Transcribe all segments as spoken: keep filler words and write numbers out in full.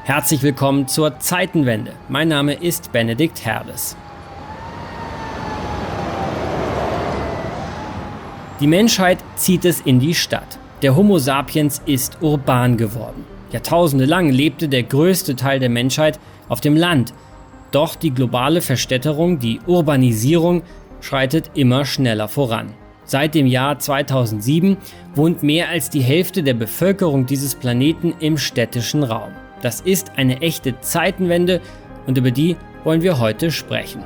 Herzlich willkommen zur Zeitenwende. Mein Name ist Benedikt Herles. Die Menschheit zieht es in die Stadt. Der Homo sapiens ist urban geworden. Jahrtausende lang lebte der größte Teil der Menschheit auf dem Land. Doch die globale Verstädterung, die Urbanisierung, schreitet immer schneller voran. Seit dem Jahr zweitausendsieben wohnt mehr als die Hälfte der Bevölkerung dieses Planeten im städtischen Raum. Das ist eine echte Zeitenwende und über die wollen wir heute sprechen.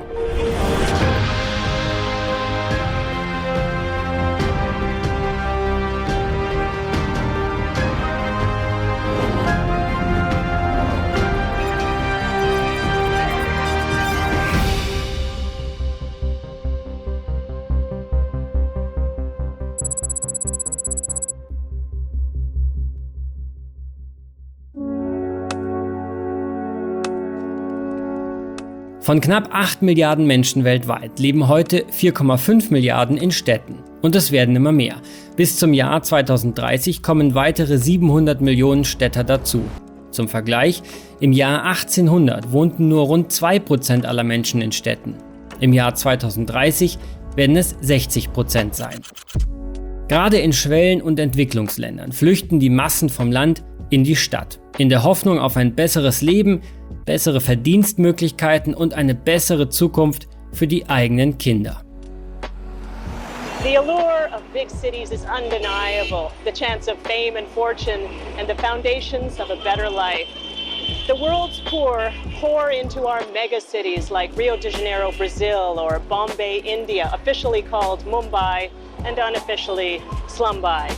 Von knapp acht Milliarden Menschen weltweit leben heute vier Komma fünf Milliarden in Städten. Und es werden immer mehr. Bis zum Jahr zweitausenddreißig kommen weitere siebenhundert Millionen Städter dazu. Zum Vergleich, im Jahr achtzehnhundert wohnten nur rund zwei Prozent aller Menschen in Städten. Im Jahr zweitausenddreißig werden es sechzig Prozent sein. Gerade in Schwellen- und Entwicklungsländern flüchten die Massen vom Land in die Stadt. In der Hoffnung auf ein besseres Leben, bessere Verdienstmöglichkeiten und eine bessere Zukunft für die eigenen Kinder. The allure of big cities is undeniable. The chance of fame and fortune and the foundations of a better life. The world's poor pour into our megacities like Rio de Janeiro, Brazil, or Bombay, India, officially called Mumbai and unofficially Slumbai.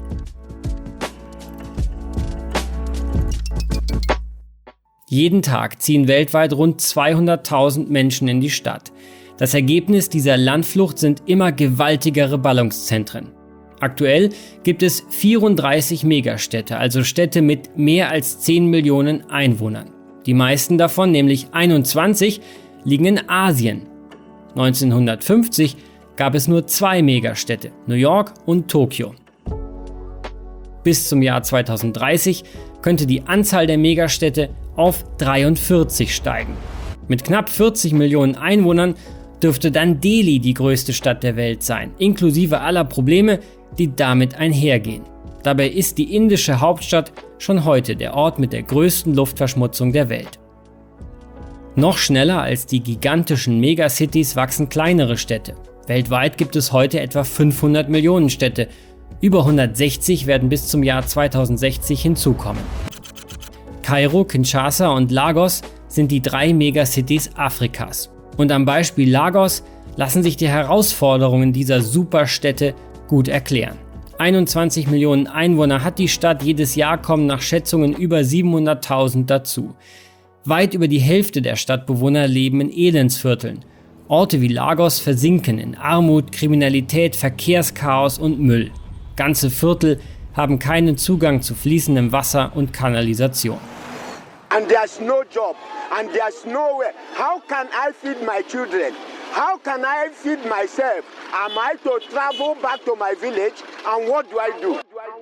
Jeden Tag ziehen weltweit rund zweihunderttausend Menschen in die Stadt. Das Ergebnis dieser Landflucht sind immer gewaltigere Ballungszentren. Aktuell gibt es vierunddreißig Megastädte, also Städte mit mehr als zehn Millionen Einwohnern. Die meisten davon, nämlich einundzwanzig, liegen in Asien. neunzehnhundertfünfzig gab es nur zwei Megastädte, New York und Tokio. Bis zum Jahr zweitausenddreißig könnte die Anzahl der Megastädte auf dreiundvierzig steigen. Mit knapp vierzig Millionen Einwohnern dürfte dann Delhi die größte Stadt der Welt sein, inklusive aller Probleme, die damit einhergehen. Dabei ist die indische Hauptstadt schon heute der Ort mit der größten Luftverschmutzung der Welt. Noch schneller als die gigantischen Megacities wachsen kleinere Städte. Weltweit gibt es heute etwa fünfhundert Millionen Städte. Über hundertsechzig werden bis zum Jahr zweitausendsechzig hinzukommen. Kairo, Kinshasa und Lagos sind die drei Megacities Afrikas. Und am Beispiel Lagos lassen sich die Herausforderungen dieser Superstädte gut erklären. einundzwanzig Millionen Einwohner hat die Stadt, jedes Jahr kommen nach Schätzungen über siebenhunderttausend dazu. Weit über die Hälfte der Stadtbewohner leben in Elendsvierteln. Orte wie Lagos versinken in Armut, Kriminalität, Verkehrschaos und Müll. Ganze Viertel haben keinen Zugang zu fließendem Wasser und Kanalisation. And there's no job, and there's nowhere. How can I feed my children? How can I feed myself? Am I to travel back to my village? And what do I do?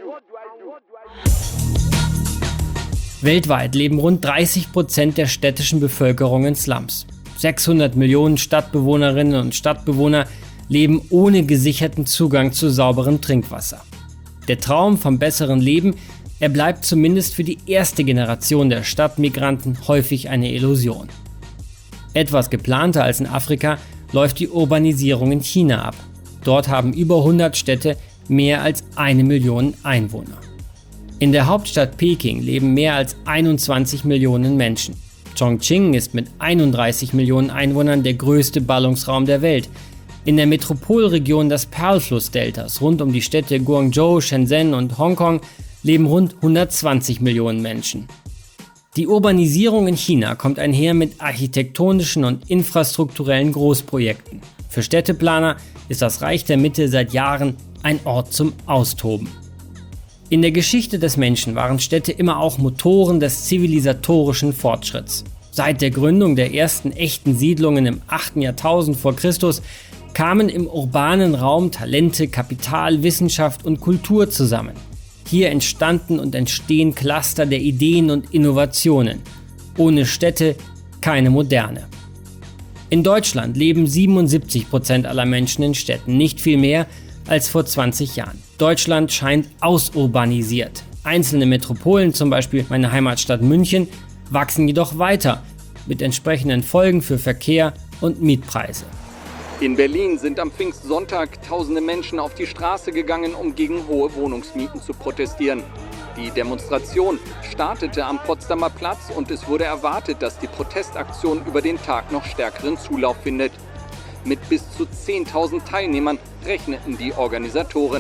Weltweit leben rund dreißig Prozent der städtischen Bevölkerung in Slums. sechshundert Millionen Stadtbewohnerinnen und Stadtbewohner leben ohne gesicherten Zugang zu sauberem Trinkwasser. Der Traum vom besseren Leben, er bleibt zumindest für die erste Generation der Stadtmigranten häufig eine Illusion. Etwas geplanter als in Afrika läuft die Urbanisierung in China ab. Dort haben über hundert Städte mehr als eine Million Einwohner. In der Hauptstadt Peking leben mehr als einundzwanzig Millionen Menschen. Chongqing ist mit einunddreißig Millionen Einwohnern der größte Ballungsraum der Welt. In der Metropolregion des Pearl-Flussdeltas rund um die Städte Guangzhou, Shenzhen und Hongkong leben rund hundertzwanzig Millionen Menschen. Die Urbanisierung in China kommt einher mit architektonischen und infrastrukturellen Großprojekten. Für Städteplaner ist das Reich der Mitte seit Jahren ein Ort zum Austoben. In der Geschichte des Menschen waren Städte immer auch Motoren des zivilisatorischen Fortschritts. Seit der Gründung der ersten echten Siedlungen im achten Jahrtausend vor Christus kamen im urbanen Raum Talente, Kapital, Wissenschaft und Kultur zusammen. Hier entstanden und entstehen Cluster der Ideen und Innovationen. Ohne Städte keine Moderne. In Deutschland leben siebenundsiebzig Prozent aller Menschen in Städten, nicht viel mehr als vor zwanzig Jahren. Deutschland scheint ausurbanisiert. Einzelne Metropolen, zum Beispiel meine Heimatstadt München, wachsen jedoch weiter, mit entsprechenden Folgen für Verkehr und Mietpreise. In Berlin sind am Pfingstsonntag tausende Menschen auf die Straße gegangen, um gegen hohe Wohnungsmieten zu protestieren. Die Demonstration startete am Potsdamer Platz und es wurde erwartet, dass die Protestaktion über den Tag noch stärkeren Zulauf findet. Mit bis zu zehntausend Teilnehmern rechneten die Organisatoren.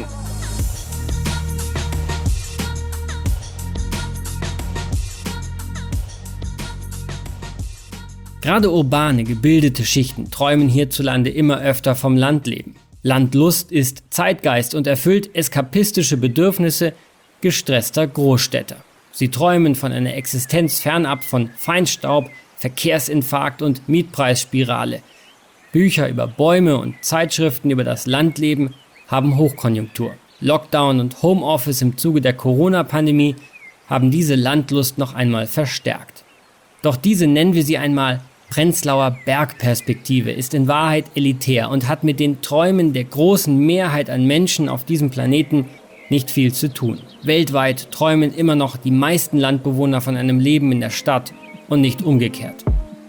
Gerade urbane, gebildete Schichten träumen hierzulande immer öfter vom Landleben. Landlust ist Zeitgeist und erfüllt eskapistische Bedürfnisse gestresster Großstädter. Sie träumen von einer Existenz fernab von Feinstaub, Verkehrsinfarkt und Mietpreisspirale. Bücher über Bäume und Zeitschriften über das Landleben haben Hochkonjunktur. Lockdown und Homeoffice im Zuge der Corona-Pandemie haben diese Landlust noch einmal verstärkt. Doch diese, nennen wir sie einmal, Prenzlauer Bergperspektive ist in Wahrheit elitär und hat mit den Träumen der großen Mehrheit an Menschen auf diesem Planeten nicht viel zu tun. Weltweit träumen immer noch die meisten Landbewohner von einem Leben in der Stadt und nicht umgekehrt.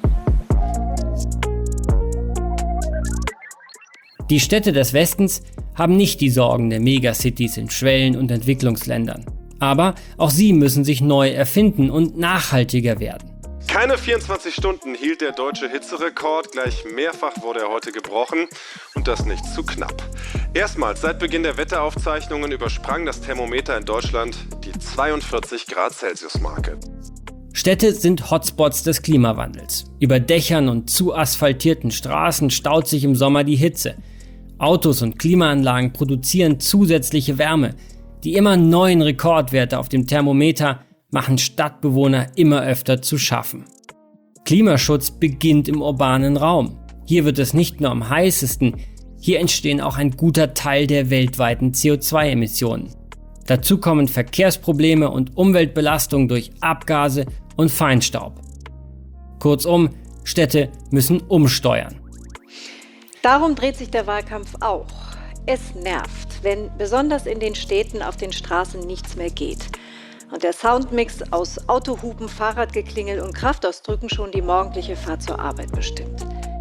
Die Städte des Westens haben nicht die Sorgen der Megacities in Schwellen- und Entwicklungsländern. Aber auch sie müssen sich neu erfinden und nachhaltiger werden. Keine vierundzwanzig Stunden hielt der deutsche Hitzerekord, gleich mehrfach wurde er heute gebrochen und das nicht zu knapp. Erstmals seit Beginn der Wetteraufzeichnungen übersprang das Thermometer in Deutschland die zweiundvierzig Grad Celsius Marke. Städte sind Hotspots des Klimawandels. Über Dächern und zu asphaltierten Straßen staut sich im Sommer die Hitze. Autos und Klimaanlagen produzieren zusätzliche Wärme. Die immer neuen Rekordwerte auf dem Thermometer machen Stadtbewohner immer öfter zu schaffen. Klimaschutz beginnt im urbanen Raum. Hier wird es nicht nur am heißesten, hier entstehen auch ein guter Teil der weltweiten C O zwei Emissionen. Dazu kommen Verkehrsprobleme und Umweltbelastung durch Abgase und Feinstaub. Kurzum, Städte müssen umsteuern. Darum dreht sich der Wahlkampf auch. Es nervt, wenn besonders in den Städten auf den Straßen nichts mehr geht. Und der Soundmix aus Autohupen, Fahrradgeklingel und Kraftausdrücken schon die morgendliche Fahrt zur Arbeit bestimmt.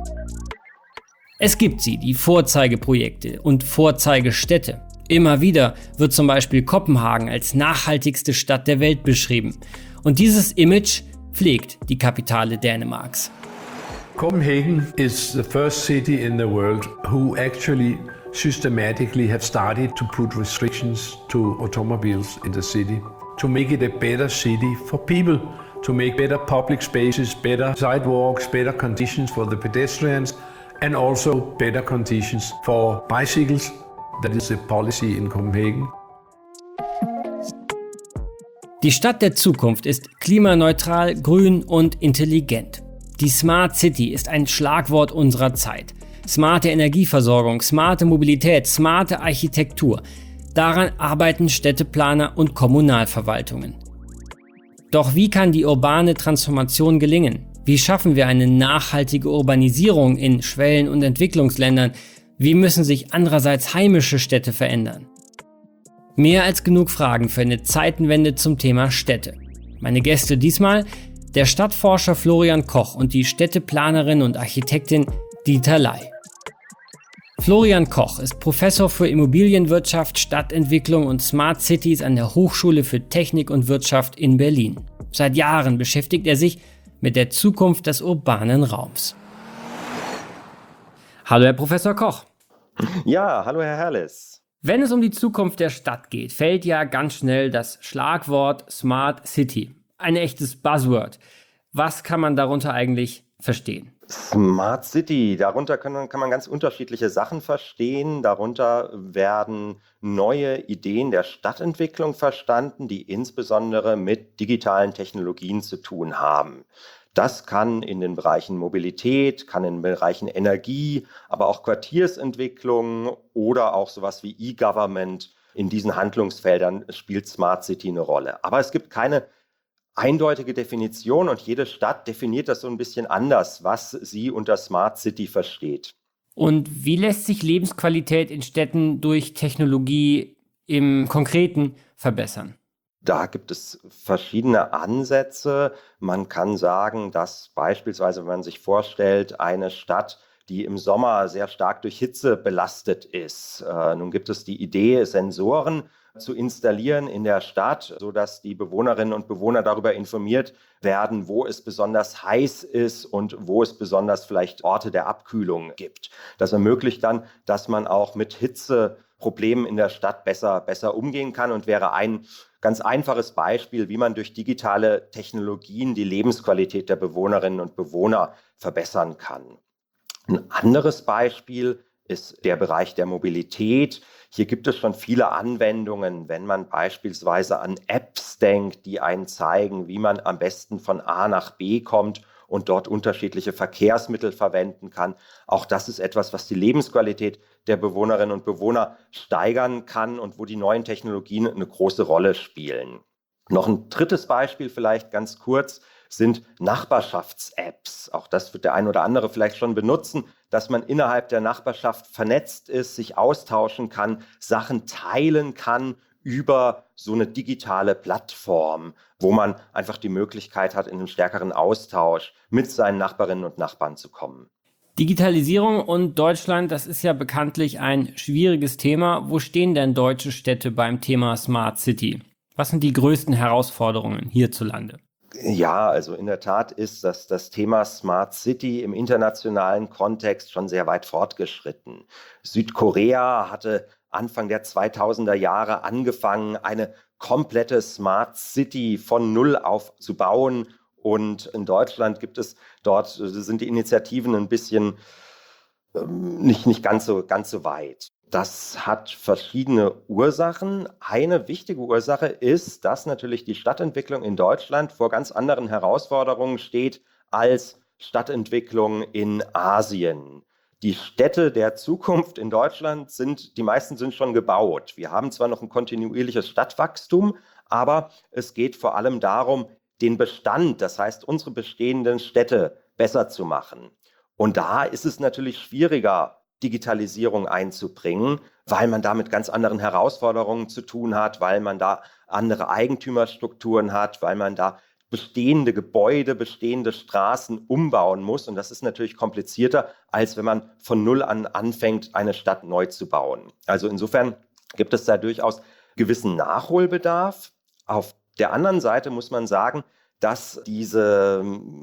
Es gibt sie, die Vorzeigeprojekte und Vorzeigestädte. Immer wieder wird zum Beispiel Kopenhagen als nachhaltigste Stadt der Welt beschrieben. Und dieses Image pflegt die Kapitale Dänemarks. Copenhagen is the first city in the world who actually systematically have started to put restrictions to automobiles in the city, to make it a better city for people, to make better public spaces, better sidewalks, better conditions for the pedestrians, and also better conditions for bicycles. That is the policy in Copenhagen. Die Stadt der Zukunft ist klimaneutral, grün und intelligent. Die Smart City ist ein Schlagwort unserer Zeit. Smarte Energieversorgung, smarte Mobilität, smarte Architektur. Daran arbeiten Städteplaner und Kommunalverwaltungen. Doch wie kann die urbane Transformation gelingen? Wie schaffen wir eine nachhaltige Urbanisierung in Schwellen- und Entwicklungsländern? Wie müssen sich andererseits heimische Städte verändern? Mehr als genug Fragen für eine Zeitenwende zum Thema Städte. Meine Gäste diesmal: der Stadtforscher Florian Koch und die Städteplanerin und Architektin Dieter Ley. Florian Koch ist Professor für Immobilienwirtschaft, Stadtentwicklung und Smart Cities an der Hochschule für Technik und Wirtschaft in Berlin. Seit Jahren beschäftigt er sich mit der Zukunft des urbanen Raums. Hallo Herr Professor Koch. Ja, hallo Herr Herles. Wenn es um die Zukunft der Stadt geht, fällt ja ganz schnell das Schlagwort Smart City. Ein echtes Buzzword. Was kann man darunter eigentlich verstehen? Smart City, darunter kann, kann man ganz unterschiedliche Sachen verstehen. Darunter werden neue Ideen der Stadtentwicklung verstanden, die insbesondere mit digitalen Technologien zu tun haben. Das kann in den Bereichen Mobilität, kann in den Bereichen Energie, aber auch Quartiersentwicklung oder auch sowas wie E-Government in diesen Handlungsfeldern spielt Smart City eine Rolle. Aber es gibt keine eindeutige Definition und jede Stadt definiert das so ein bisschen anders, was sie unter Smart City versteht. Und wie lässt sich Lebensqualität in Städten durch Technologie im Konkreten verbessern? Da gibt es verschiedene Ansätze. Man kann sagen, dass beispielsweise, wenn man sich vorstellt, eine Stadt, die im Sommer sehr stark durch Hitze belastet ist. Äh, nun gibt es die Idee, Sensoren zu installieren in der Stadt, sodass die Bewohnerinnen und Bewohner darüber informiert werden, wo es besonders heiß ist und wo es besonders vielleicht Orte der Abkühlung gibt. Das ermöglicht dann, dass man auch mit Hitzeproblemen in der Stadt besser, besser umgehen kann und wäre ein ganz einfaches Beispiel, wie man durch digitale Technologien die Lebensqualität der Bewohnerinnen und Bewohner verbessern kann. Ein anderes Beispiel ist der Bereich der Mobilität. Hier gibt es schon viele Anwendungen, wenn man beispielsweise an Apps denkt, die einen zeigen, wie man am besten von A nach B kommt und dort unterschiedliche Verkehrsmittel verwenden kann. Auch das ist etwas, was die Lebensqualität der Bewohnerinnen und Bewohner steigern kann und wo die neuen Technologien eine große Rolle spielen. Noch ein drittes Beispiel vielleicht ganz kurz sind Nachbarschafts-Apps. Auch das wird der ein oder andere vielleicht schon benutzen, dass man innerhalb der Nachbarschaft vernetzt ist, sich austauschen kann, Sachen teilen kann über so eine digitale Plattform, wo man einfach die Möglichkeit hat, in einen stärkeren Austausch mit seinen Nachbarinnen und Nachbarn zu kommen. Digitalisierung und Deutschland, das ist ja bekanntlich ein schwieriges Thema. Wo stehen denn deutsche Städte beim Thema Smart City? Was sind die größten Herausforderungen hierzulande? Ja, also in der Tat ist das, das Thema Smart City im internationalen Kontext schon sehr weit fortgeschritten. Südkorea hatte Anfang der zweitausender Jahre angefangen, eine komplette Smart City von Null auf zu bauen. Und in Deutschland gibt es dort, sind die Initiativen ein bisschen ähm, nicht, nicht ganz so, ganz so weit. Das hat verschiedene Ursachen. Eine wichtige Ursache ist, dass natürlich die Stadtentwicklung in Deutschland vor ganz anderen Herausforderungen steht als Stadtentwicklung in Asien. Die Städte der Zukunft in Deutschland sind, die meisten sind schon gebaut. Wir haben zwar noch ein kontinuierliches Stadtwachstum, aber es geht vor allem darum, den Bestand, das heißt unsere bestehenden Städte besser zu machen. Und da ist es natürlich schwieriger, Digitalisierung einzubringen, weil man da mit ganz anderen Herausforderungen zu tun hat, weil man da andere Eigentümerstrukturen hat, weil man da bestehende Gebäude, bestehende Straßen umbauen muss. Und das ist natürlich komplizierter, als wenn man von Null an anfängt, eine Stadt neu zu bauen. Also insofern gibt es da durchaus gewissen Nachholbedarf. Auf der anderen Seite muss man sagen, dass diese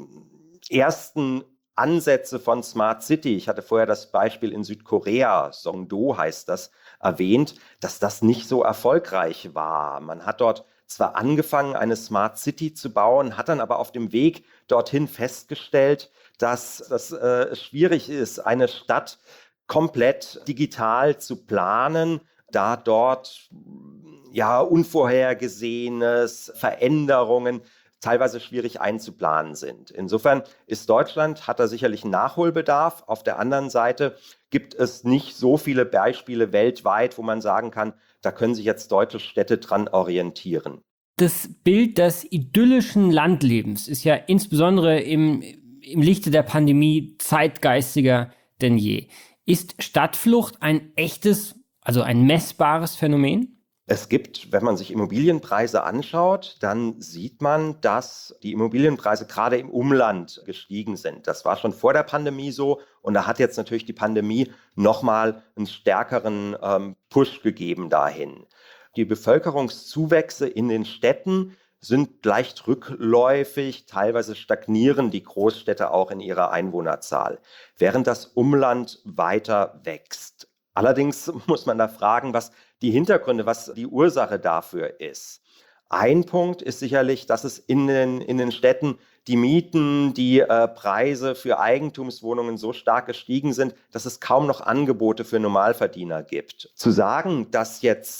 ersten Ansätze von Smart City, ich hatte vorher das Beispiel in Südkorea, Songdo heißt das, erwähnt, dass das nicht so erfolgreich war. Man hat dort zwar angefangen, eine Smart City zu bauen, hat dann aber auf dem Weg dorthin festgestellt, dass es äh, schwierig ist, eine Stadt komplett digital zu planen, da dort ja Unvorhergesehenes, Veränderungen teilweise schwierig einzuplanen sind. Insofern ist Deutschland, hat da sicherlich einen Nachholbedarf. Auf der anderen Seite gibt es nicht so viele Beispiele weltweit, wo man sagen kann, da können sich jetzt deutsche Städte dran orientieren. Das Bild des idyllischen Landlebens ist ja insbesondere im, im Lichte der Pandemie zeitgeistiger denn je. Ist Stadtflucht ein echtes, also ein messbares Phänomen? Es gibt, wenn man sich Immobilienpreise anschaut, dann sieht man, dass die Immobilienpreise gerade im Umland gestiegen sind. Das war schon vor der Pandemie so und da hat jetzt natürlich die Pandemie nochmal einen stärkeren ähm, Push gegeben dahin. Die Bevölkerungszuwächse in den Städten sind leicht rückläufig, teilweise stagnieren die Großstädte auch in ihrer Einwohnerzahl, während das Umland weiter wächst. Allerdings muss man da fragen, was die Hintergründe, was die Ursache dafür ist. Ein Punkt ist sicherlich, dass es in den, in den Städten die Mieten, die äh, Preise für Eigentumswohnungen so stark gestiegen sind, dass es kaum noch Angebote für Normalverdiener gibt. Zu sagen, dass jetzt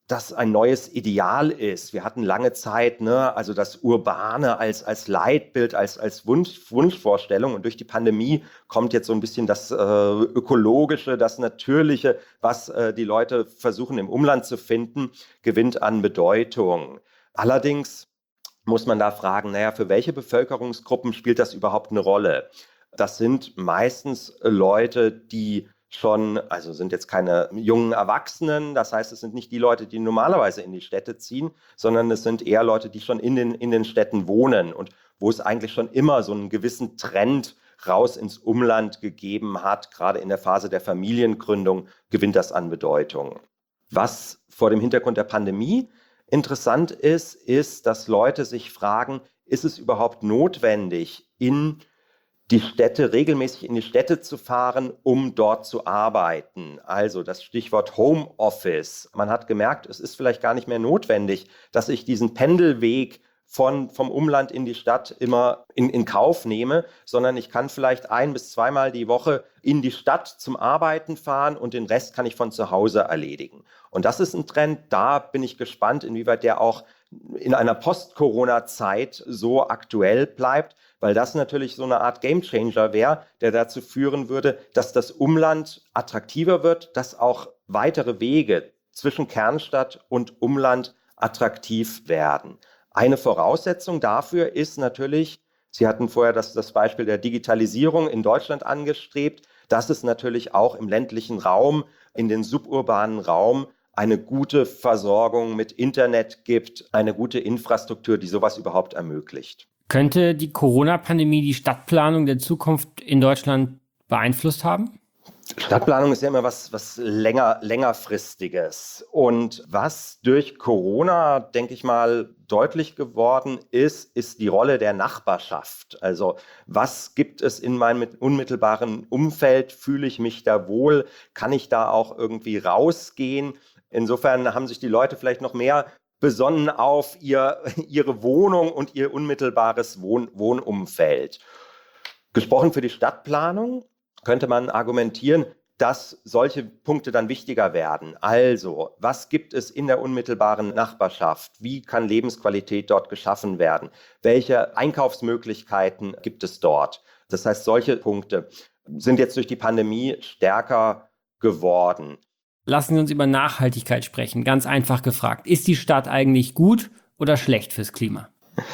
das ein neues Ideal ist. Wir hatten lange Zeit, ne, also das Urbane als, als Leitbild, als, als Wunsch, Wunschvorstellung. Und durch die Pandemie kommt jetzt so ein bisschen das äh, Ökologische, das Natürliche, was äh, die Leute versuchen im Umland zu finden, gewinnt an Bedeutung. Allerdings muss man da fragen, naja, für welche Bevölkerungsgruppen spielt das überhaupt eine Rolle? Das sind meistens Leute, die schon, also sind jetzt keine jungen Erwachsenen, das heißt, es sind nicht die Leute, die normalerweise in die Städte ziehen, sondern es sind eher Leute, die schon in den, in den Städten wohnen und wo es eigentlich schon immer so einen gewissen Trend raus ins Umland gegeben hat. Gerade in der Phase der Familiengründung gewinnt das an Bedeutung. Was vor dem Hintergrund der Pandemie interessant ist, ist, dass Leute sich fragen, ist es überhaupt notwendig, in die Städte, regelmäßig in die Städte zu fahren, um dort zu arbeiten. Also das Stichwort Homeoffice. Man hat gemerkt, es ist vielleicht gar nicht mehr notwendig, dass ich diesen Pendelweg von, vom Umland in die Stadt immer in, in Kauf nehme, sondern ich kann vielleicht ein- bis zweimal die Woche in die Stadt zum Arbeiten fahren und den Rest kann ich von zu Hause erledigen. Und das ist ein Trend, da bin ich gespannt, inwieweit der auch in einer Post-Corona-Zeit so aktuell bleibt, weil das natürlich so eine Art Gamechanger wäre, der dazu führen würde, dass das Umland attraktiver wird, dass auch weitere Wege zwischen Kernstadt und Umland attraktiv werden. Eine Voraussetzung dafür ist natürlich, Sie hatten vorher das, das Beispiel der Digitalisierung in Deutschland angestrebt, dass es natürlich auch im ländlichen Raum, in den suburbanen Raum eine gute Versorgung mit Internet gibt, eine gute Infrastruktur, die sowas überhaupt ermöglicht. Könnte die Corona-Pandemie die Stadtplanung der Zukunft in Deutschland beeinflusst haben? Stadtplanung ist ja immer was, was länger, längerfristiges. Und was durch Corona, denke ich mal, deutlich geworden ist, ist die Rolle der Nachbarschaft. Also was gibt es in meinem unmittelbaren Umfeld? Fühle ich mich da wohl? Kann ich da auch irgendwie rausgehen? Insofern haben sich die Leute vielleicht noch mehr besonnen auf ihr, ihre Wohnung und ihr unmittelbares Wohn- Wohnumfeld. Gesprochen für die Stadtplanung könnte man argumentieren, dass solche Punkte dann wichtiger werden. Also, was gibt es in der unmittelbaren Nachbarschaft? Wie kann Lebensqualität dort geschaffen werden? Welche Einkaufsmöglichkeiten gibt es dort? Das heißt, solche Punkte sind jetzt durch die Pandemie stärker geworden. Lassen Sie uns über Nachhaltigkeit sprechen. Ganz einfach gefragt. Ist die Stadt eigentlich gut oder schlecht fürs Klima?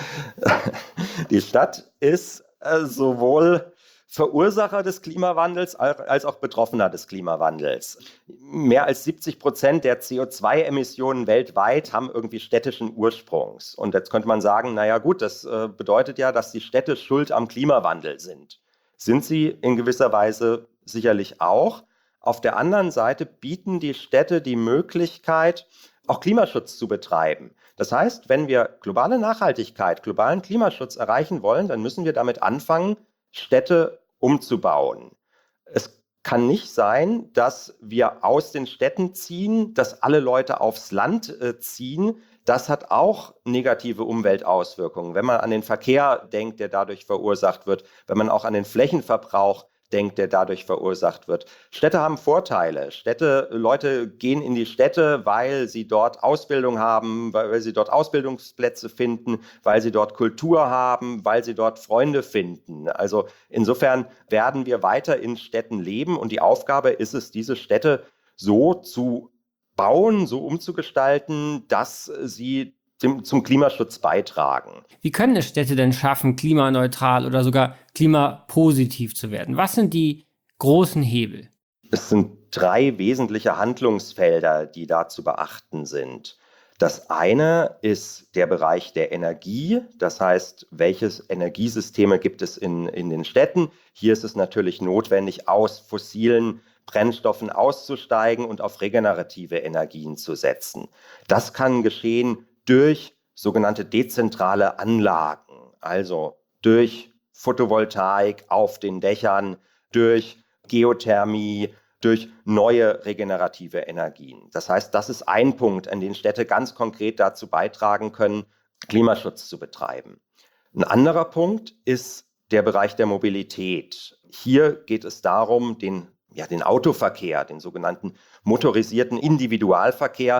Die Stadt ist äh, sowohl Verursacher des Klimawandels als auch Betroffener des Klimawandels. Mehr als siebzig Prozent der C O zwei Emissionen weltweit haben irgendwie städtischen Ursprungs. Und jetzt könnte man sagen, naja gut, das äh, bedeutet ja, dass die Städte schuld am Klimawandel sind. Sind sie in gewisser Weise sicherlich auch. Auf der anderen Seite bieten die Städte die Möglichkeit, auch Klimaschutz zu betreiben. Das heißt, wenn wir globale Nachhaltigkeit, globalen Klimaschutz erreichen wollen, dann müssen wir damit anfangen, Städte umzubauen. Es kann nicht sein, dass wir aus den Städten ziehen, dass alle Leute aufs Land äh, ziehen. Das hat auch negative Umweltauswirkungen. Wenn man an den Verkehr denkt, der dadurch verursacht wird, wenn man auch an den Flächenverbrauch denkt, der dadurch verursacht wird. Städte haben Vorteile. Städte, Leute gehen in die Städte, weil sie dort Ausbildung haben, weil sie dort Ausbildungsplätze finden, weil sie dort Kultur haben, weil sie dort Freunde finden. Also insofern werden wir weiter in Städten leben und die Aufgabe ist es, diese Städte so zu bauen, so umzugestalten, dass sie zum Klimaschutz beitragen. Wie können es Städte denn schaffen, klimaneutral oder sogar klimapositiv zu werden? Was sind die großen Hebel? Es sind drei wesentliche Handlungsfelder, die da zu beachten sind. Das eine ist der Bereich der Energie, das heißt, welche Energiesysteme gibt es in, in den Städten? Hier ist es natürlich notwendig, aus fossilen Brennstoffen auszusteigen und auf regenerative Energien zu setzen. Das kann geschehen durch sogenannte dezentrale Anlagen, also durch Photovoltaik auf den Dächern, durch Geothermie, durch neue regenerative Energien. Das heißt, das ist ein Punkt, an dem Städte ganz konkret dazu beitragen können, Klimaschutz zu betreiben. Ein anderer Punkt ist der Bereich der Mobilität. Hier geht es darum, den, ja, den Autoverkehr, den sogenannten motorisierten Individualverkehr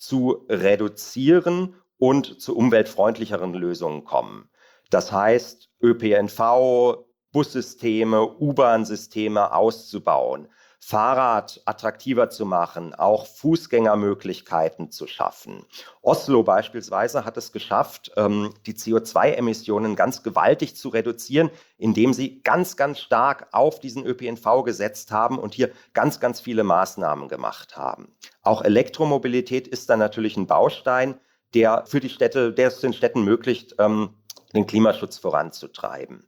zu reduzieren und zu umweltfreundlicheren Lösungen kommen. Das heißt, Ö P N V, Bussysteme, U-Bahn-Systeme auszubauen, Fahrrad attraktiver zu machen, auch Fußgängermöglichkeiten zu schaffen. Oslo beispielsweise hat es geschafft, die C O zwei Emissionen ganz gewaltig zu reduzieren, indem sie ganz, ganz stark auf diesen Ö P N V gesetzt haben und hier ganz, ganz viele Maßnahmen gemacht haben. Auch Elektromobilität ist dann natürlich ein Baustein, der für die Städte, der es den Städten ermöglicht, den Klimaschutz voranzutreiben.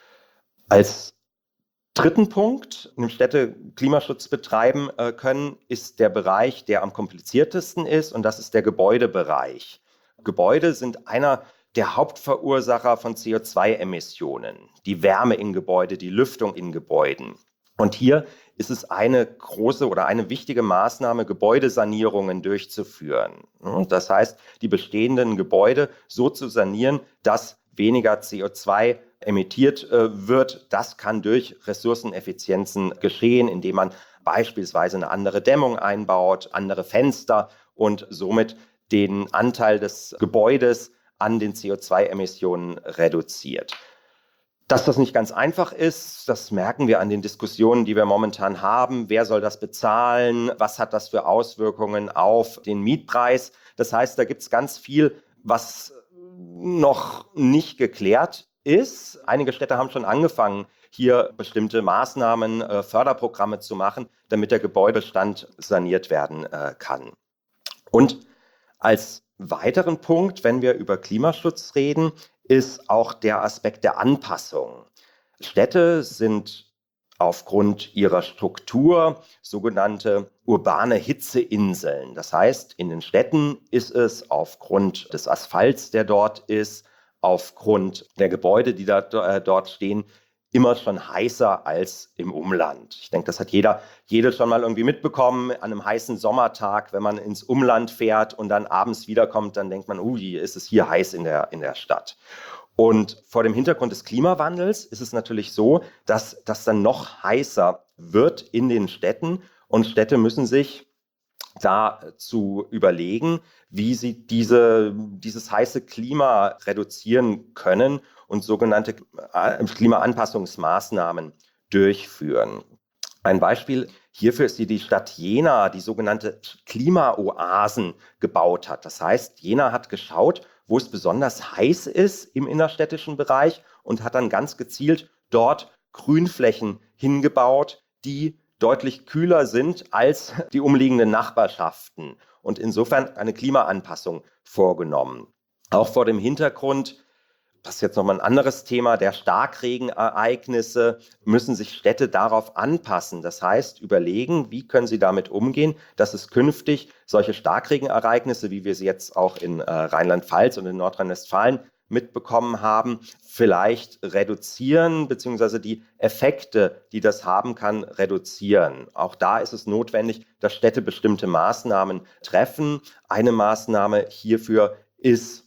Als dritten Punkt, in dem Städte Klimaschutz betreiben äh, können, ist der Bereich, der am kompliziertesten ist, und das ist der Gebäudebereich. Gebäude sind einer der Hauptverursacher von C O zwei Emissionen. Die Wärme in Gebäude, die Lüftung in Gebäuden. Und hier ist es eine große oder eine wichtige Maßnahme, Gebäudesanierungen durchzuführen. Das heißt, die bestehenden Gebäude so zu sanieren, dass weniger C O zwei emittiert äh, wird. Das kann durch Ressourceneffizienzen geschehen, indem man beispielsweise eine andere Dämmung einbaut, andere Fenster und somit den Anteil des Gebäudes an den C O zwei Emissionen reduziert. Dass das nicht ganz einfach ist, das merken wir an den Diskussionen, die wir momentan haben. Wer soll das bezahlen? Was hat das für Auswirkungen auf den Mietpreis? Das heißt, da gibt es ganz viel, was noch nicht geklärt ist. Einige Städte haben schon angefangen, hier bestimmte Maßnahmen, äh, Förderprogramme zu machen, damit der Gebäudebestand saniert werden äh, kann. Und als weiteren Punkt, wenn wir über Klimaschutz reden, ist auch der Aspekt der Anpassung. Städte sind aufgrund ihrer Struktur sogenannte urbane Hitzeinseln. Das heißt, in den Städten ist es aufgrund des Asphalts, der dort ist, aufgrund der Gebäude, die da, äh, dort stehen, immer schon heißer als im Umland. Ich denke, das hat jeder, jede schon mal irgendwie mitbekommen. An einem heißen Sommertag, wenn man ins Umland fährt und dann abends wiederkommt, dann denkt man, ui, ist es hier heiß in der, in der Stadt. Und vor dem Hintergrund des Klimawandels ist es natürlich so, dass das dann noch heißer wird in den Städten, und Städte müssen sich dazu überlegen, wie sie diese, dieses heiße Klima reduzieren können und sogenannte Klimaanpassungsmaßnahmen durchführen. Ein Beispiel hierfür ist die, die Stadt Jena, die sogenannte Klimaoasen gebaut hat. Das heißt, Jena hat geschaut, wo es besonders heiß ist im innerstädtischen Bereich, und hat dann ganz gezielt dort Grünflächen hingebaut, die deutlich kühler sind als die umliegenden Nachbarschaften, und insofern eine Klimaanpassung vorgenommen. Auch vor dem Hintergrund, das ist jetzt nochmal ein anderes Thema, der Starkregenereignisse, müssen sich Städte darauf anpassen. Das heißt, überlegen, wie können sie damit umgehen, dass es künftig solche Starkregenereignisse, wie wir sie jetzt auch in äh, Rheinland-Pfalz und in Nordrhein-Westfalen mitbekommen haben, vielleicht reduzieren, beziehungsweise die Effekte, die das haben kann, reduzieren. Auch da ist es notwendig, dass Städte bestimmte Maßnahmen treffen. Eine Maßnahme hierfür ist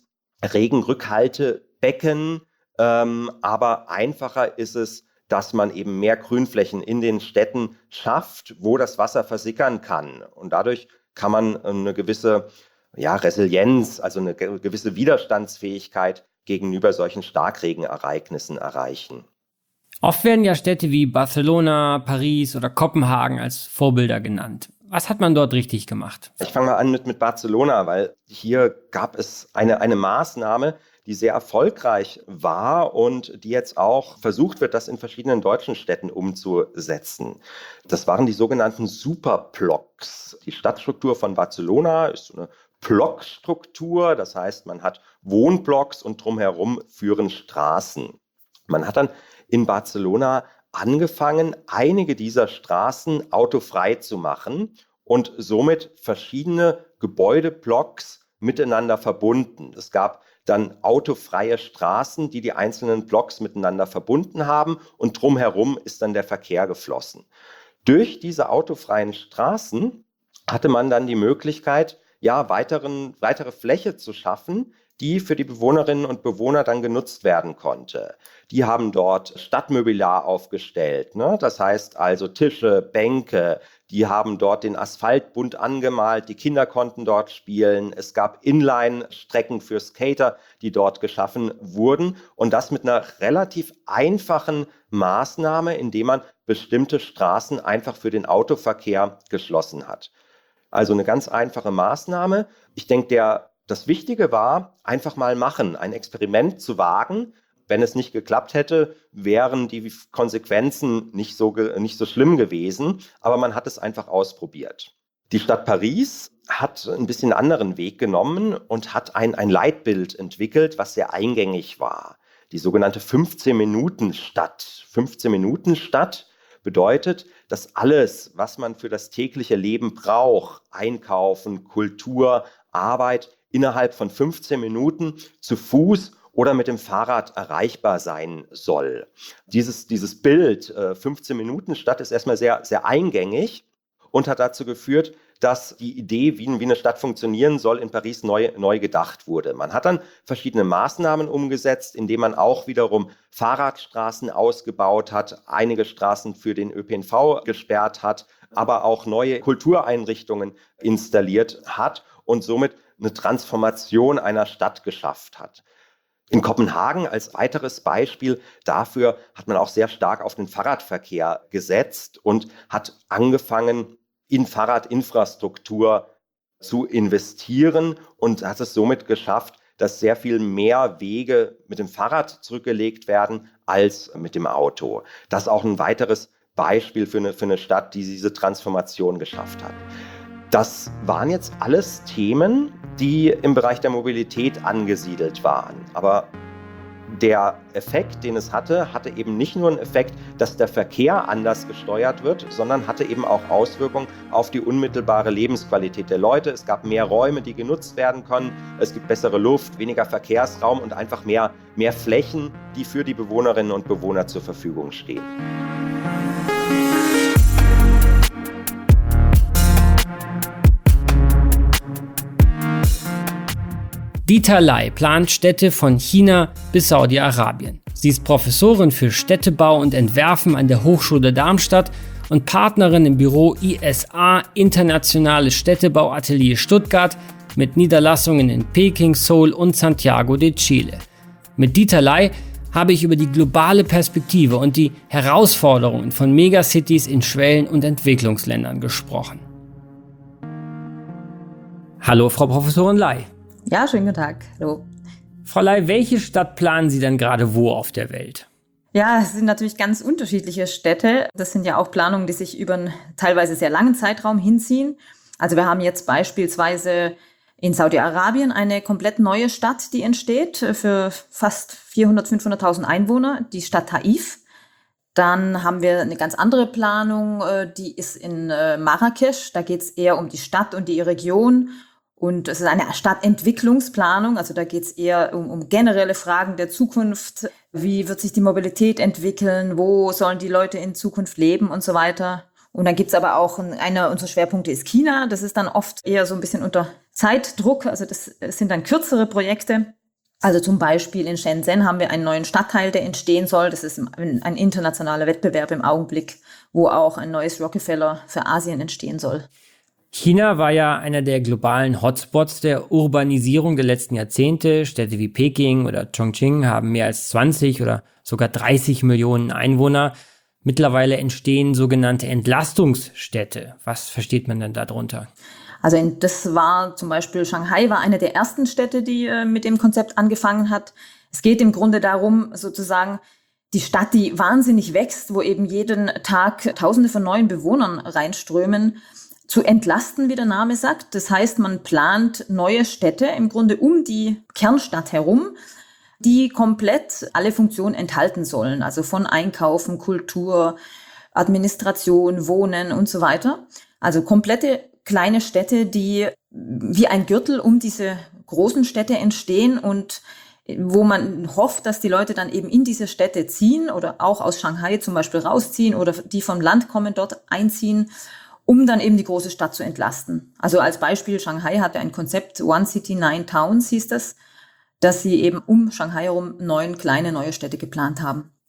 Regenrückhaltebecken, ähm, aber einfacher ist es, dass man eben mehr Grünflächen in den Städten schafft, wo das Wasser versickern kann. Und dadurch kann man eine gewisse ja, Resilienz, also eine gewisse Widerstandsfähigkeit gegenüber solchen Starkregenereignissen erreichen. Oft werden ja Städte wie Barcelona, Paris oder Kopenhagen als Vorbilder genannt. Was hat man dort richtig gemacht? Ich fange mal an mit, mit Barcelona, weil hier gab es eine, eine Maßnahme, die sehr erfolgreich war und die jetzt auch versucht wird, das in verschiedenen deutschen Städten umzusetzen. Das waren die sogenannten Superblocks. Die Stadtstruktur von Barcelona ist so eine Blockstruktur, das heißt, man hat Wohnblocks und drumherum führen Straßen. Man hat dann in Barcelona angefangen, einige dieser Straßen autofrei zu machen und somit verschiedene Gebäudeblocks miteinander verbunden. Es gab dann autofreie Straßen, die die einzelnen Blocks miteinander verbunden haben, und drumherum ist dann der Verkehr geflossen. Durch diese autofreien Straßen hatte man dann die Möglichkeit, ja, weiteren, weitere Fläche zu schaffen, die für die Bewohnerinnen und Bewohner dann genutzt werden konnte. Die haben dort Stadtmobiliar aufgestellt, ne? Das heißt also Tische, Bänke, Die haben dort den Asphalt bunt angemalt, die Kinder konnten dort spielen. Es gab Inline-Strecken für Skater, die dort geschaffen wurden. Und das mit einer relativ einfachen Maßnahme, indem man bestimmte Straßen einfach für den Autoverkehr geschlossen hat. Also eine ganz einfache Maßnahme. Ich denke, der, das Wichtige war, einfach mal machen, ein Experiment zu wagen. Wenn es nicht geklappt hätte, wären die Konsequenzen nicht so, nicht so schlimm gewesen. Aber man hat es einfach ausprobiert. Die Stadt Paris hat ein bisschen einen anderen Weg genommen und hat ein, ein Leitbild entwickelt, was sehr eingängig war. Die sogenannte fünfzehn-Minuten-Stadt. fünfzehn-Minuten-Stadt bedeutet, dass alles, was man für das tägliche Leben braucht, Einkaufen, Kultur, Arbeit, innerhalb von fünfzehn Minuten zu Fuß oder mit dem Fahrrad erreichbar sein soll. Dieses, dieses Bild, äh, fünfzehn Minuten Stadt, ist erstmal sehr, sehr eingängig und hat dazu geführt, dass die Idee, wie, wie eine Stadt funktionieren soll, in Paris neu, neu gedacht wurde. Man hat dann verschiedene Maßnahmen umgesetzt, indem man auch wiederum Fahrradstraßen ausgebaut hat, einige Straßen für den Ö P N V gesperrt hat, aber auch neue Kultureinrichtungen installiert hat und somit eine Transformation einer Stadt geschafft hat. In Kopenhagen als weiteres Beispiel dafür hat man auch sehr stark auf den Fahrradverkehr gesetzt und hat angefangen, in Fahrradinfrastruktur zu investieren und hat es somit geschafft, dass sehr viel mehr Wege mit dem Fahrrad zurückgelegt werden als mit dem Auto. Das ist auch ein weiteres Beispiel für eine, für eine Stadt, die diese Transformation geschafft hat. Das waren jetzt alles Themen, die im Bereich der Mobilität angesiedelt waren. Aber der Effekt, den es hatte, hatte eben nicht nur einen Effekt, dass der Verkehr anders gesteuert wird, sondern hatte eben auch Auswirkungen auf die unmittelbare Lebensqualität der Leute. Es gab mehr Räume, die genutzt werden können. Es gibt bessere Luft, weniger Verkehrsraum und einfach mehr, mehr Flächen, die für die Bewohnerinnen und Bewohner zur Verfügung stehen. Dieter Lai plant Städte von China bis Saudi-Arabien. Sie ist Professorin für Städtebau und Entwerfen an der Hochschule Darmstadt und Partnerin im Büro I S A Internationales Städtebauatelier Stuttgart mit Niederlassungen in Peking, Seoul und Santiago de Chile. Mit Dieter Lai habe ich über die globale Perspektive und die Herausforderungen von Megacities in Schwellen- und Entwicklungsländern gesprochen. Hallo, Frau Professorin Lai. Ja, schönen guten Tag. Hallo. Frau Lai, welche Stadt planen Sie denn gerade wo auf der Welt? Ja, es sind natürlich ganz unterschiedliche Städte. Das sind ja auch Planungen, die sich über einen teilweise sehr langen Zeitraum hinziehen. Also wir haben jetzt beispielsweise in Saudi-Arabien eine komplett neue Stadt, die entsteht für fast vierhundert, fünfhunderttausend Einwohner, die Stadt Taif. Dann haben wir eine ganz andere Planung, die ist in Marrakesch. Da geht es eher um die Stadt und die Region. Und es ist eine Stadtentwicklungsplanung, also da geht es eher um, um generelle Fragen der Zukunft. Wie wird sich die Mobilität entwickeln? Wo sollen die Leute in Zukunft leben und so weiter? Und dann gibt es aber auch, ein, einer unserer Schwerpunkte ist China. Das ist dann oft eher so ein bisschen unter Zeitdruck. Also das sind dann kürzere Projekte. Also zum Beispiel in Shenzhen haben wir einen neuen Stadtteil, der entstehen soll. Das ist ein internationaler Wettbewerb im Augenblick, wo auch ein neues Rockefeller für Asien entstehen soll. China war ja einer der globalen Hotspots der Urbanisierung der letzten Jahrzehnte. Städte wie Peking oder Chongqing haben mehr als zwanzig oder sogar dreißig Millionen Einwohner. Mittlerweile entstehen sogenannte Entlastungsstädte. Was versteht man denn darunter? Also das war zum Beispiel Shanghai, war eine der ersten Städte, die äh, mit dem Konzept angefangen hat. Es geht im Grunde darum, sozusagen die Stadt, die wahnsinnig wächst, wo eben jeden Tag Tausende von neuen Bewohnern reinströmen, zu entlasten, wie der Name sagt. Das heißt, man plant neue Städte im Grunde um die Kernstadt herum, die komplett alle Funktionen enthalten sollen. Also von Einkaufen, Kultur, Administration, Wohnen und so weiter. Also komplette kleine Städte, die wie ein Gürtel um diese großen Städte entstehen und wo man hofft, dass die Leute dann eben in diese Städte ziehen oder auch aus Shanghai zum Beispiel rausziehen oder die vom Land kommen, dort einziehen, um dann eben die große Stadt zu entlasten. Also als Beispiel, Shanghai hatte ein Konzept, One City, Nine Towns hieß das, dass sie eben um Shanghai herum neun kleine neue Städte geplant haben.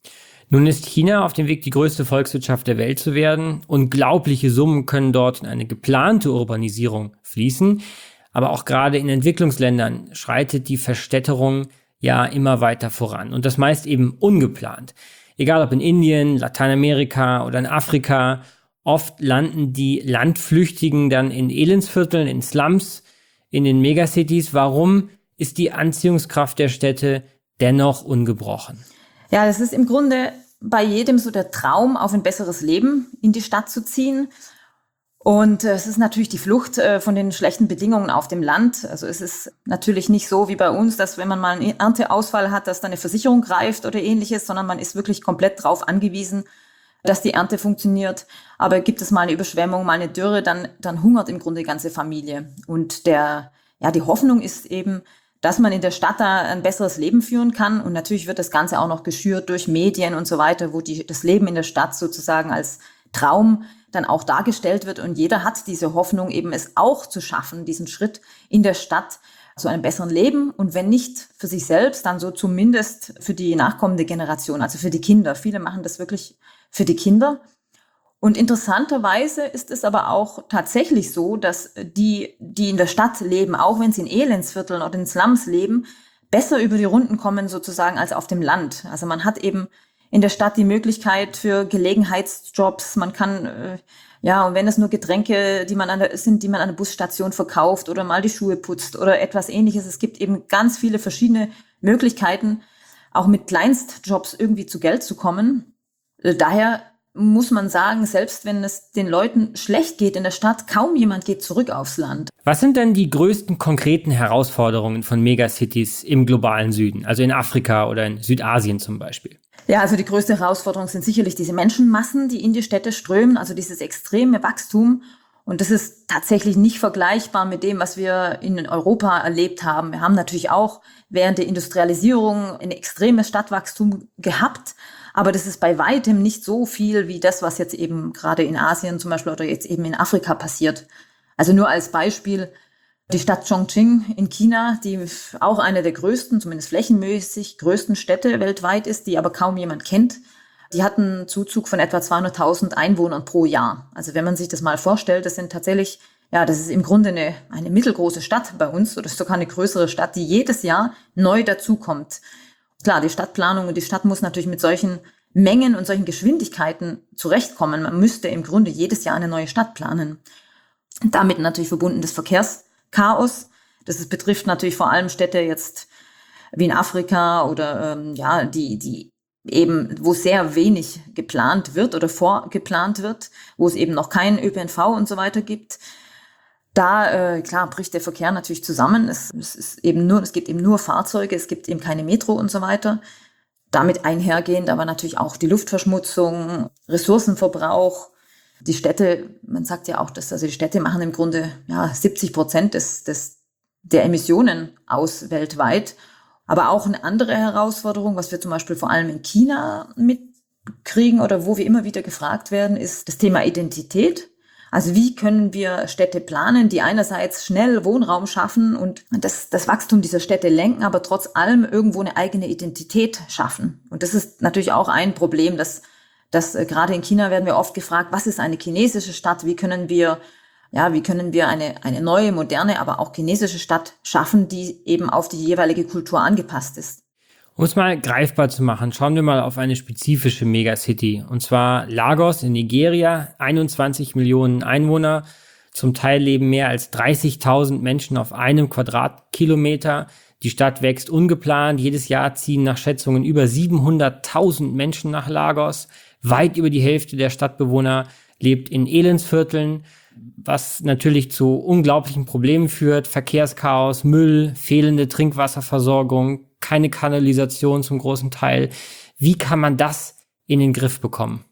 Nun ist China auf dem Weg, die größte Volkswirtschaft der Welt zu werden. Unglaubliche Summen können dort in eine geplante Urbanisierung fließen. Aber auch gerade in Entwicklungsländern schreitet die Verstädterung ja immer weiter voran. Und das meist eben ungeplant. Egal ob in Indien, Lateinamerika oder in Afrika. Oft landen die Landflüchtigen dann in Elendsvierteln, in Slums, in den Megacities. Warum ist die Anziehungskraft der Städte dennoch ungebrochen? Ja, das ist im Grunde bei jedem so der Traum, auf ein besseres Leben in die Stadt zu ziehen. Und äh, es ist natürlich die Flucht äh, von den schlechten Bedingungen auf dem Land. Also es ist natürlich nicht so wie bei uns, dass wenn man mal einen Ernteausfall hat, dass dann eine Versicherung greift oder ähnliches, sondern man ist wirklich komplett drauf angewiesen, dass die Ernte funktioniert. Aber gibt es mal eine Überschwemmung, mal eine Dürre, dann, dann hungert im Grunde die ganze Familie. Und der, ja, die Hoffnung ist eben, dass man in der Stadt da ein besseres Leben führen kann. Und natürlich wird das Ganze auch noch geschürt durch Medien und so weiter, wo die, das Leben in der Stadt sozusagen als Traum dann auch dargestellt wird. Und jeder hat diese Hoffnung, eben es auch zu schaffen, diesen Schritt in der Stadt zu einem besseren Leben. Und wenn nicht für sich selbst, dann so zumindest für die nachkommende Generation, also für die Kinder. Viele machen das wirklich für die Kinder. Und interessanterweise ist es aber auch tatsächlich so, dass die, die in der Stadt leben, auch wenn sie in Elendsvierteln oder in Slums leben, besser über die Runden kommen sozusagen als auf dem Land. Also man hat eben in der Stadt die Möglichkeit für Gelegenheitsjobs. Man kann, äh, ja, und wenn es nur Getränke, die man an der, sind, die man an der Busstation verkauft oder mal die Schuhe putzt oder etwas Ähnliches. Es gibt eben ganz viele verschiedene Möglichkeiten, auch mit Kleinstjobs irgendwie zu Geld zu kommen. Daher muss man sagen, selbst wenn es den Leuten schlecht geht in der Stadt, kaum jemand geht zurück aufs Land. Was sind denn die größten konkreten Herausforderungen von Megacities im globalen Süden, also in Afrika oder in Südasien zum Beispiel? Ja, also die größte Herausforderung sind sicherlich diese Menschenmassen, die in die Städte strömen, also dieses extreme Wachstum. Und das ist tatsächlich nicht vergleichbar mit dem, was wir in Europa erlebt haben. Wir haben natürlich auch während der Industrialisierung ein extremes Stadtwachstum gehabt. Aber das ist bei weitem nicht so viel wie das, was jetzt eben gerade in Asien zum Beispiel oder jetzt eben in Afrika passiert. Also nur als Beispiel die Stadt Chongqing in China, die auch eine der größten, zumindest flächenmäßig größten Städte weltweit ist, die aber kaum jemand kennt. Die hat einen Zuzug von etwa zweihunderttausend Einwohnern pro Jahr. Also wenn man sich das mal vorstellt, das sind tatsächlich, ja, das ist im Grunde eine, eine mittelgroße Stadt bei uns oder sogar eine größere Stadt, die jedes Jahr neu dazukommt. Klar, die Stadtplanung und die Stadt muss natürlich mit solchen Mengen und solchen Geschwindigkeiten zurechtkommen. Man müsste im Grunde jedes Jahr eine neue Stadt planen. Damit natürlich verbunden das Verkehrschaos. Das ist, betrifft natürlich vor allem Städte jetzt wie in Afrika oder ähm, ja, die, die eben, wo sehr wenig geplant wird oder vorgeplant wird, wo es eben noch keinen Ö P N V und so weiter gibt. Da, äh, klar, bricht der Verkehr natürlich zusammen. Es, es ist eben nur, es gibt eben nur Fahrzeuge, es gibt eben keine Metro und so weiter. Damit einhergehend aber natürlich auch die Luftverschmutzung, Ressourcenverbrauch. Die Städte, man sagt ja auch, dass also die Städte machen im Grunde ja siebzig Prozent des, des der Emissionen aus weltweit. Aber auch eine andere Herausforderung, was wir zum Beispiel vor allem in China mitkriegen oder wo wir immer wieder gefragt werden, ist das Thema Identität. Also wie können wir Städte planen, die einerseits schnell Wohnraum schaffen und das, das Wachstum dieser Städte lenken, aber trotz allem irgendwo eine eigene Identität schaffen. Und das ist natürlich auch ein Problem, dass, dass äh, gerade in China werden wir oft gefragt, was ist eine chinesische Stadt? Wie können wir, ja, wie können wir eine, eine neue, moderne, aber auch chinesische Stadt schaffen, die eben auf die jeweilige Kultur angepasst ist? Um es mal greifbar zu machen, schauen wir mal auf eine spezifische Megacity. Und zwar Lagos in Nigeria, einundzwanzig Millionen Einwohner. Zum Teil leben mehr als dreißigtausend Menschen auf einem Quadratkilometer. Die Stadt wächst ungeplant. Jedes Jahr ziehen nach Schätzungen über siebenhunderttausend Menschen nach Lagos. Weit über die Hälfte der Stadtbewohner lebt in Elendsvierteln, was natürlich zu unglaublichen Problemen führt. Verkehrschaos, Müll, fehlende Trinkwasserversorgung, keine Kanalisation zum großen Teil. Wie kann man das in den Griff bekommen?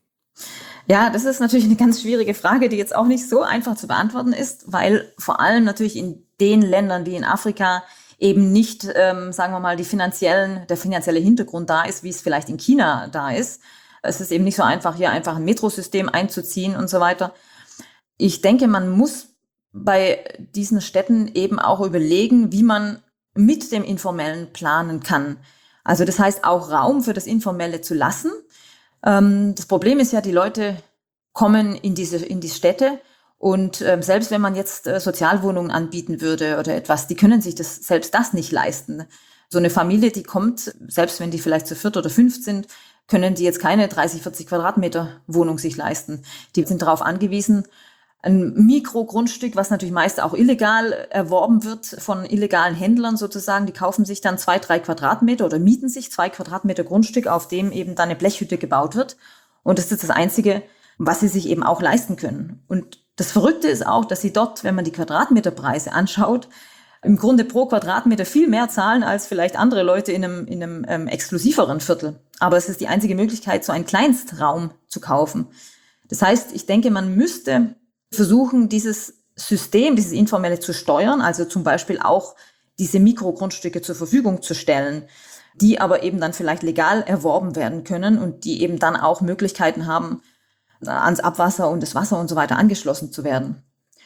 Ja, das ist natürlich eine ganz schwierige Frage, die jetzt auch nicht so einfach zu beantworten ist, weil vor allem natürlich in den Ländern wie in Afrika eben nicht, ähm, sagen wir mal, die finanziellen, der finanzielle Hintergrund da ist, wie es vielleicht in China da ist. Es ist eben nicht so einfach, hier einfach ein Metrosystem einzuziehen und so weiter. Ich denke, man muss bei diesen Städten eben auch überlegen, wie man mit dem Informellen planen kann. Also das heißt auch Raum für das Informelle zu lassen. Ähm, das Problem ist ja, die Leute kommen in diese, in die Städte und äh, selbst wenn man jetzt äh, Sozialwohnungen anbieten würde oder etwas, die können sich das, selbst das nicht leisten. So eine Familie, die kommt, selbst wenn die vielleicht zu viert oder fünft sind, können die jetzt keine dreißig, vierzig Quadratmeter Wohnung sich leisten. Die sind darauf angewiesen, ein Mikrogrundstück, was natürlich meist auch illegal erworben wird von illegalen Händlern sozusagen, die kaufen sich dann zwei, drei Quadratmeter oder mieten sich zwei Quadratmeter Grundstück, auf dem eben dann eine Blechhütte gebaut wird. Und das ist das Einzige, was sie sich eben auch leisten können. Und das Verrückte ist auch, dass sie dort, wenn man die Quadratmeterpreise anschaut, im Grunde pro Quadratmeter viel mehr zahlen als vielleicht andere Leute in einem, in einem ähm, exklusiveren Viertel. Aber es ist die einzige Möglichkeit, so einen Kleinstraum zu kaufen. Das heißt, ich denke, man müsste versuchen, dieses System, dieses Informelle zu steuern, also zum Beispiel auch diese Mikrogrundstücke zur Verfügung zu stellen, die aber eben dann vielleicht legal erworben werden können und die eben dann auch Möglichkeiten haben, ans Abwasser und das Wasser und so weiter angeschlossen zu werden.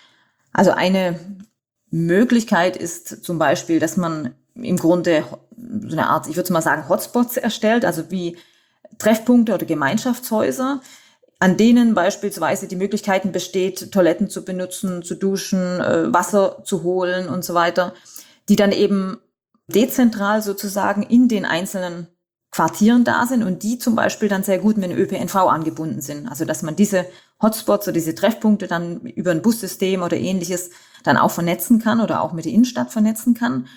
Also eine Möglichkeit ist zum Beispiel, dass man im Grunde so eine Art, ich würde mal sagen, Hotspots erstellt, also wie Treffpunkte oder Gemeinschaftshäuser, an denen beispielsweise die Möglichkeiten besteht, Toiletten zu benutzen, zu duschen, äh, Wasser zu holen und so weiter, die dann eben dezentral sozusagen in den einzelnen Quartieren da sind und die zum Beispiel dann sehr gut mit dem Ö P N V angebunden sind. Also dass man diese Hotspots oder diese Treffpunkte dann über ein Bussystem oder ähnliches dann auch vernetzen kann oder auch mit der Innenstadt vernetzen kann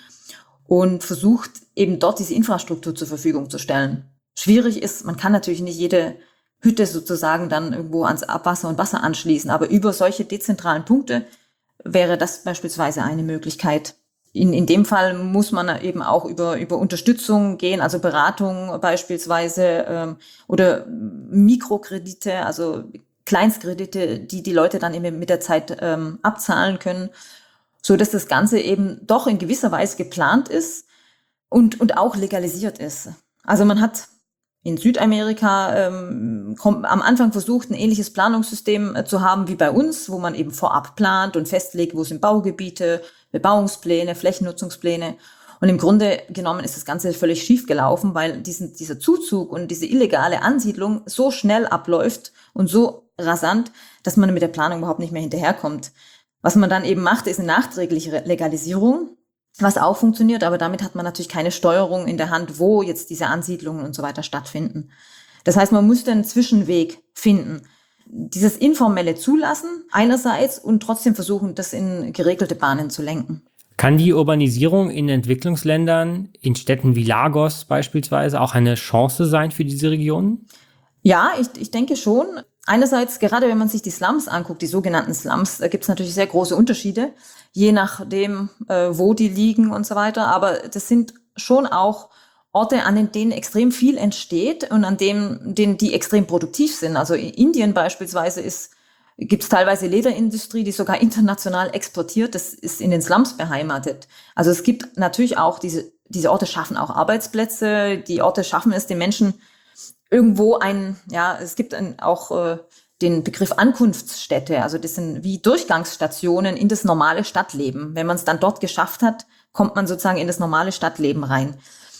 und versucht eben dort diese Infrastruktur zur Verfügung zu stellen. Schwierig ist, man kann natürlich nicht jede Hütte sozusagen dann irgendwo ans Abwasser und Wasser anschließen, aber über solche dezentralen Punkte wäre das beispielsweise eine Möglichkeit. In, in dem Fall muss man eben auch über, über Unterstützung gehen, also Beratung beispielsweise ähm, oder Mikrokredite, also Kleinstkredite, die die Leute dann eben mit der Zeit ähm, abzahlen können, so dass das Ganze eben doch in gewisser Weise geplant ist und, und auch legalisiert ist. Also man hat in Südamerika ähm, kommt, am Anfang versucht, ein ähnliches Planungssystem äh, zu haben wie bei uns, wo man eben vorab plant und festlegt, wo sind Baugebiete, Bebauungspläne, Flächennutzungspläne. Und im Grunde genommen ist das Ganze völlig schief gelaufen, weil diesen, dieser Zuzug und diese illegale Ansiedlung so schnell abläuft und so rasant, dass man mit der Planung überhaupt nicht mehr hinterherkommt. Was man dann eben macht, ist eine nachträgliche Legalisierung, was auch funktioniert, aber damit hat man natürlich keine Steuerung in der Hand, wo jetzt diese Ansiedlungen und so weiter stattfinden. Das heißt, man müsste einen Zwischenweg finden. Dieses informelle Zulassen einerseits und trotzdem versuchen, das in geregelte Bahnen zu lenken. Kann die Urbanisierung in Entwicklungsländern, in Städten wie Lagos beispielsweise, auch eine Chance sein für diese Regionen? Ja, ich, ich denke schon. Einerseits, gerade wenn man sich die Slums anguckt, die sogenannten Slums, da gibt es natürlich sehr große Unterschiede, je nachdem, äh, wo die liegen und so weiter. Aber das sind schon auch Orte, an denen extrem viel entsteht und an denen, denen die extrem produktiv sind. Also in Indien beispielsweise ist gibt es teilweise Lederindustrie, die sogar international exportiert. Das ist in den Slums beheimatet. Also es gibt natürlich auch diese, diese Orte schaffen auch Arbeitsplätze. Die Orte schaffen es den Menschen irgendwo ein, ja, es gibt ein, auch äh, den Begriff Ankunftsstätte. Also das sind wie Durchgangsstationen in das normale Stadtleben. Wenn man es dann dort geschafft hat, kommt man sozusagen in das normale Stadtleben rein.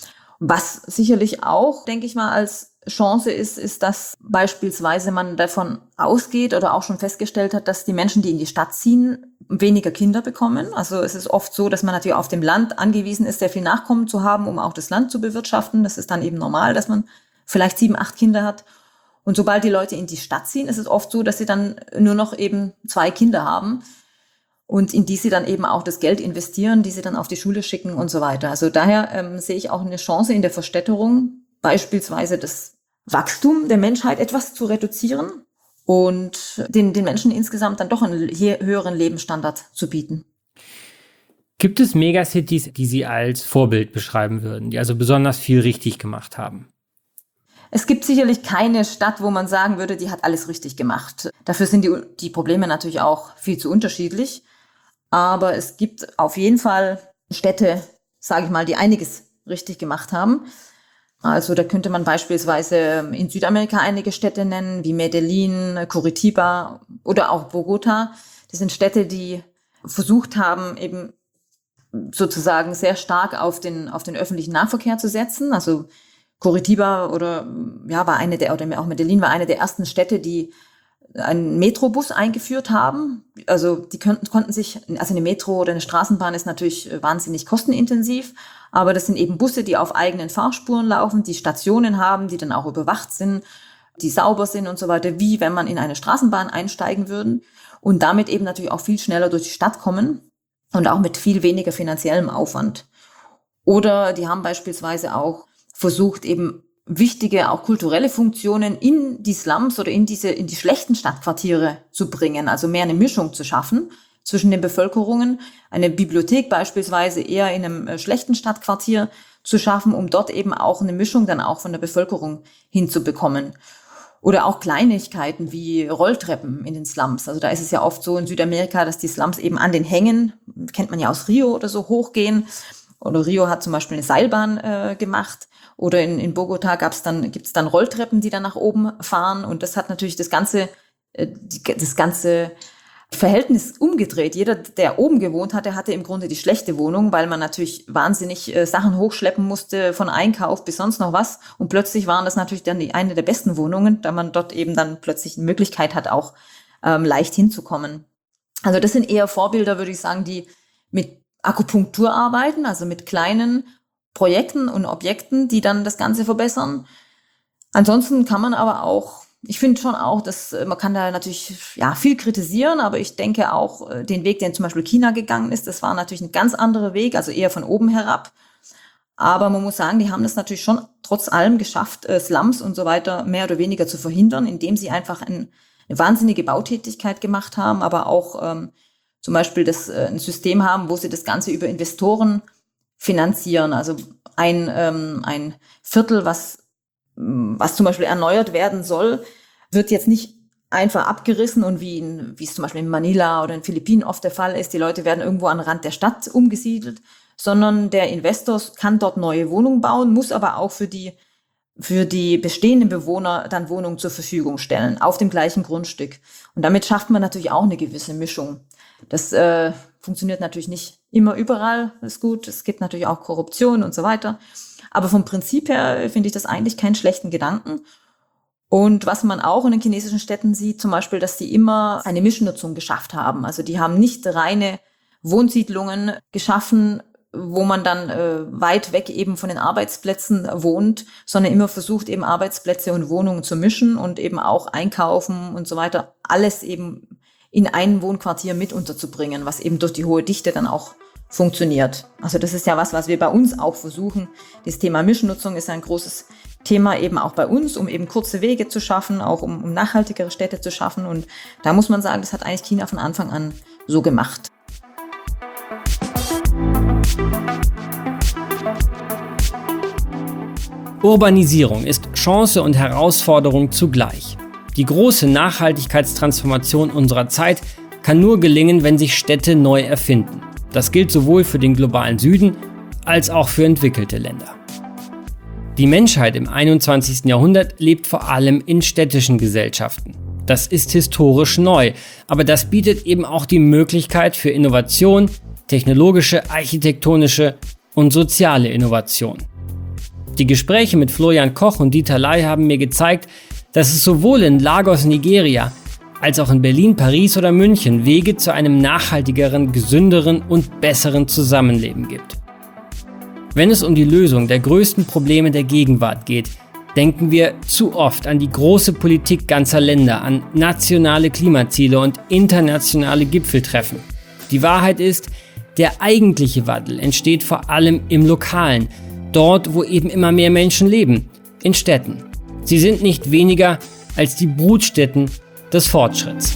Was sicherlich auch, denke ich mal, als Chance ist, ist, dass beispielsweise man davon ausgeht oder auch schon festgestellt hat, dass die Menschen, die in die Stadt ziehen, weniger Kinder bekommen. Also es ist oft so, dass man natürlich auf dem Land angewiesen ist, sehr viel Nachkommen zu haben, um auch das Land zu bewirtschaften. Das ist dann eben normal, dass man vielleicht sieben, acht Kinder hat. Und sobald die Leute in die Stadt ziehen, ist es oft so, dass sie dann nur noch eben zwei Kinder haben und in die sie dann eben auch das Geld investieren, die sie dann auf die Schule schicken und so weiter. Also daher ähm, sehe ich auch eine Chance in der Verstädterung, beispielsweise das Wachstum der Menschheit etwas zu reduzieren und den, den Menschen insgesamt dann doch einen höheren Lebensstandard zu bieten. Gibt es Megacities, die Sie als Vorbild beschreiben würden, die also besonders viel richtig gemacht haben? Es gibt sicherlich keine Stadt, wo man sagen würde, die hat alles richtig gemacht. Dafür sind die, die Probleme natürlich auch viel zu unterschiedlich. Aber es gibt auf jeden Fall Städte, sage ich mal, die einiges richtig gemacht haben. Also da könnte man beispielsweise in Südamerika einige Städte nennen, wie Medellin, Curitiba oder auch Bogota. Das sind Städte, die versucht haben, eben sozusagen sehr stark auf den, auf den öffentlichen Nahverkehr zu setzen. Also Curitiba oder ja war eine der, oder auch Medellin war eine der ersten Städte, die einen Metrobus eingeführt haben. Also die könnten, konnten sich, also eine Metro oder eine Straßenbahn ist natürlich wahnsinnig kostenintensiv, aber das sind eben Busse, die auf eigenen Fahrspuren laufen, die Stationen haben, die dann auch überwacht sind, die sauber sind und so weiter, wie wenn man in eine Straßenbahn einsteigen würden und damit eben natürlich auch viel schneller durch die Stadt kommen und auch mit viel weniger finanziellem Aufwand. Oder die haben beispielsweise auch versucht, eben wichtige, auch kulturelle Funktionen in die Slums oder in diese, in die schlechten Stadtquartiere zu bringen, also mehr eine Mischung zu schaffen zwischen den Bevölkerungen, eine Bibliothek beispielsweise eher in einem schlechten Stadtquartier zu schaffen, um dort eben auch eine Mischung dann auch von der Bevölkerung hinzubekommen. Oder auch Kleinigkeiten wie Rolltreppen in den Slums. Also da ist es ja oft so in Südamerika, dass die Slums eben an den Hängen, kennt man ja aus Rio oder so, hochgehen. Oder Rio hat zum Beispiel eine Seilbahn äh, gemacht. Oder in, in Bogota gab's dann, gibt's dann Rolltreppen, die dann nach oben fahren. Und das hat natürlich das ganze, äh, die, das ganze Verhältnis umgedreht. Jeder, der oben gewohnt hatte, hatte im Grunde die schlechte Wohnung, weil man natürlich wahnsinnig äh, Sachen hochschleppen musste, von Einkauf bis sonst noch was. Und plötzlich waren das natürlich dann die, eine der besten Wohnungen, da man dort eben dann plötzlich eine Möglichkeit hat, auch ähm, leicht hinzukommen. Also das sind eher Vorbilder, würde ich sagen, die mit Akupunktur arbeiten, also mit kleinen Projekten und Objekten, die dann das Ganze verbessern. Ansonsten kann man aber auch, ich finde schon auch, dass man kann da natürlich ja viel kritisieren, aber ich denke auch den Weg, den zum Beispiel China gegangen ist, das war natürlich ein ganz anderer Weg, also eher von oben herab. Aber man muss sagen, die haben das natürlich schon trotz allem geschafft, Slums und so weiter mehr oder weniger zu verhindern, indem sie einfach ein, eine wahnsinnige Bautätigkeit gemacht haben, aber auch ähm, zum Beispiel das, äh, ein System haben, wo sie das Ganze über Investoren finanzieren. Also ein, ähm, ein Viertel, was, was zum Beispiel erneuert werden soll, wird jetzt nicht einfach abgerissen und wie, in, wie es zum Beispiel in Manila oder in Philippinen oft der Fall ist, die Leute werden irgendwo an den Rand der Stadt umgesiedelt, sondern der Investor kann dort neue Wohnungen bauen, muss aber auch für die, für die bestehenden Bewohner dann Wohnungen zur Verfügung stellen, auf dem gleichen Grundstück. Und damit schafft man natürlich auch eine gewisse Mischung. Das äh, funktioniert natürlich nicht immer überall, ist gut. Es gibt natürlich auch Korruption und so weiter. Aber vom Prinzip her finde ich das eigentlich keinen schlechten Gedanken. Und was man auch in den chinesischen Städten sieht, zum Beispiel, dass die immer eine Mischnutzung geschafft haben. Also die haben nicht reine Wohnsiedlungen geschaffen, wo man dann äh, weit weg eben von den Arbeitsplätzen wohnt, sondern immer versucht, eben Arbeitsplätze und Wohnungen zu mischen und eben auch einkaufen und so weiter, alles eben in ein Wohnquartier mit unterzubringen, was eben durch die hohe Dichte dann auch funktioniert. Also das ist ja was, was wir bei uns auch versuchen. Das Thema Mischnutzung ist ein großes Thema eben auch bei uns, um eben kurze Wege zu schaffen, auch um, um nachhaltigere Städte zu schaffen. Und da muss man sagen, das hat eigentlich China von Anfang an so gemacht. Urbanisierung ist Chance und Herausforderung zugleich. Die große Nachhaltigkeitstransformation unserer Zeit kann nur gelingen, wenn sich Städte neu erfinden. Das gilt sowohl für den globalen Süden als auch für entwickelte Länder. Die Menschheit im einundzwanzigsten Jahrhundert lebt vor allem in städtischen Gesellschaften. Das ist historisch neu, aber das bietet eben auch die Möglichkeit für Innovation, technologische, architektonische und soziale Innovation. Die Gespräche mit Florian Koch und Dieter Lai haben mir gezeigt, dass es sowohl in Lagos, Nigeria, als auch in Berlin, Paris oder München Wege zu einem nachhaltigeren, gesünderen und besseren Zusammenleben gibt. Wenn es um die Lösung der größten Probleme der Gegenwart geht, denken wir zu oft an die große Politik ganzer Länder, an nationale Klimaziele und internationale Gipfeltreffen. Die Wahrheit ist, der eigentliche Wandel entsteht vor allem im Lokalen, dort, wo eben immer mehr Menschen leben, in Städten. Sie sind nicht weniger als die Brutstätten des Fortschritts.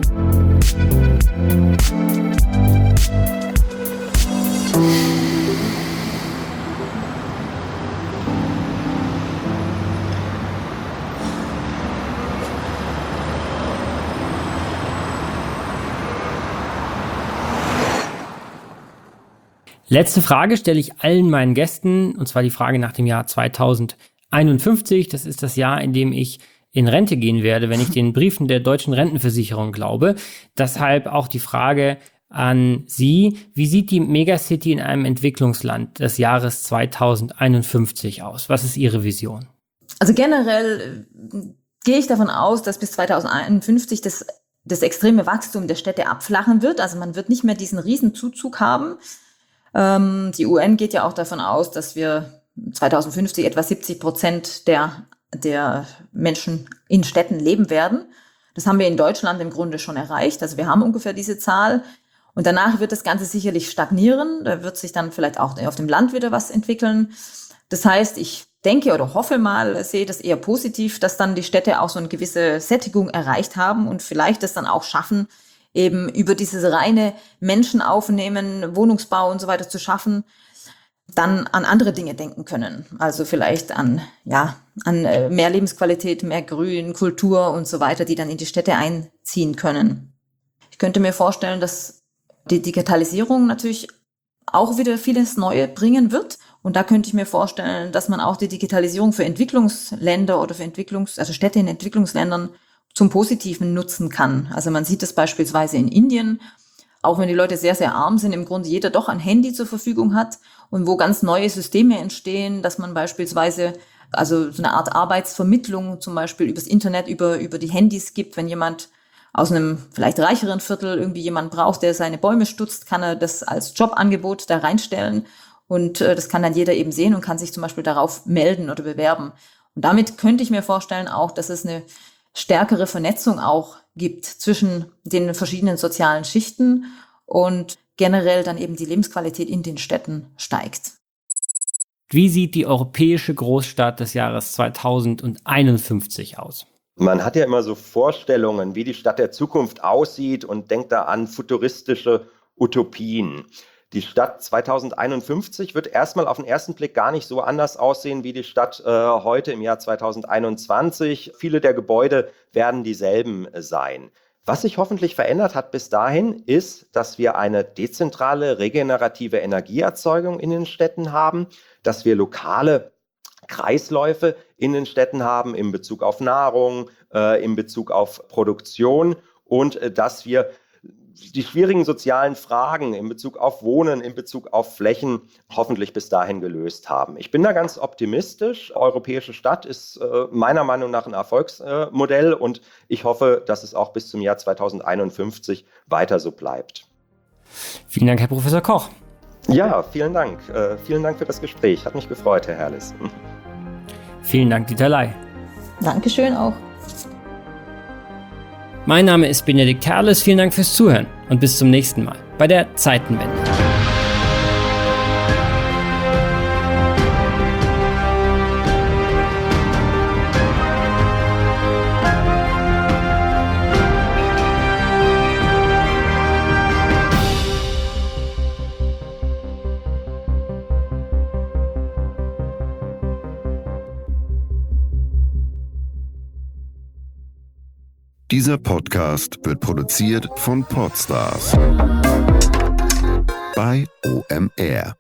Letzte Frage stelle ich allen meinen Gästen, und zwar die Frage nach dem Jahr zweitausendeinundfünfzig. Das ist das Jahr, in dem ich in Rente gehen werde, wenn ich den Briefen der deutschen Rentenversicherung glaube. Deshalb auch die Frage an Sie. Wie sieht die Megacity in einem Entwicklungsland des Jahres zweitausendeinundfünfzig aus? Was ist Ihre Vision? Also generell gehe ich davon aus, dass bis zweitausendeinundfünfzig das, das extreme Wachstum der Städte abflachen wird. Also man wird nicht mehr diesen Riesenzuzug haben. Ähm, die U N geht ja auch davon aus, dass wir zweitausendfünfzig etwa siebzig Prozent der, der Menschen in Städten leben werden. Das haben wir in Deutschland im Grunde schon erreicht. Also wir haben ungefähr diese Zahl. Und danach wird das Ganze sicherlich stagnieren. Da wird sich dann vielleicht auch auf dem Land wieder was entwickeln. Das heißt, ich denke oder hoffe mal, sehe das eher positiv, dass dann die Städte auch so eine gewisse Sättigung erreicht haben und vielleicht das dann auch schaffen, eben über dieses reine Menschen aufnehmen, Wohnungsbau und so weiter zu schaffen, dann an andere Dinge denken können. Also vielleicht an, ja, an mehr Lebensqualität, mehr Grün, Kultur und so weiter, die dann in die Städte einziehen können. Ich könnte mir vorstellen, dass die Digitalisierung natürlich auch wieder vieles Neue bringen wird. Und da könnte ich mir vorstellen, dass man auch die Digitalisierung für Entwicklungsländer oder für Entwicklungs-, also Städte in Entwicklungsländern zum Positiven nutzen kann. Also man sieht das beispielsweise in Indien, auch wenn die Leute sehr, sehr arm sind, im Grunde jeder doch ein Handy zur Verfügung hat und wo ganz neue Systeme entstehen, dass man beispielsweise also so eine Art Arbeitsvermittlung zum Beispiel übers Internet, über, über die Handys gibt. Wenn jemand aus einem vielleicht reicheren Viertel irgendwie jemand braucht, der seine Bäume stutzt, kann er das als Jobangebot da reinstellen und äh, das kann dann jeder eben sehen und kann sich zum Beispiel darauf melden oder bewerben. Und damit könnte ich mir vorstellen auch, dass es eine stärkere Vernetzung auch gibt zwischen den verschiedenen sozialen Schichten und generell dann eben die Lebensqualität in den Städten steigt. Wie sieht die europäische Großstadt des Jahres zweitausendeinundfünfzig aus? Man hat ja immer so Vorstellungen, wie die Stadt der Zukunft aussieht und denkt da an futuristische Utopien. Die Stadt zweitausendeinundfünfzig wird erstmal auf den ersten Blick gar nicht so anders aussehen wie die Stadt äh, heute im Jahr zweitausendeinundzwanzig. Viele der Gebäude werden dieselben sein. Was sich hoffentlich verändert hat bis dahin, ist, dass wir eine dezentrale, regenerative Energieerzeugung in den Städten haben, dass wir lokale Kreisläufe in den Städten haben in Bezug auf Nahrung, äh, in Bezug auf Produktion und äh, dass wir die schwierigen sozialen Fragen in Bezug auf Wohnen, in Bezug auf Flächen hoffentlich bis dahin gelöst haben. Ich bin da ganz optimistisch. Europäische Stadt ist äh, meiner Meinung nach ein Erfolgsmodell äh, und ich hoffe, dass es auch bis zum Jahr zweitausendeinundfünfzig weiter so bleibt. Vielen Dank, Herr Professor Koch. Ja, vielen Dank. Äh, vielen Dank für das Gespräch. Hat mich gefreut, Herr Herrlis. Vielen Dank, Dieter Ley. Dankeschön auch. Mein Name ist Benedikt Herrlis, vielen Dank fürs Zuhören und bis zum nächsten Mal bei der Zeitenwende. Dieser Podcast wird produziert von Podstars bei O M R.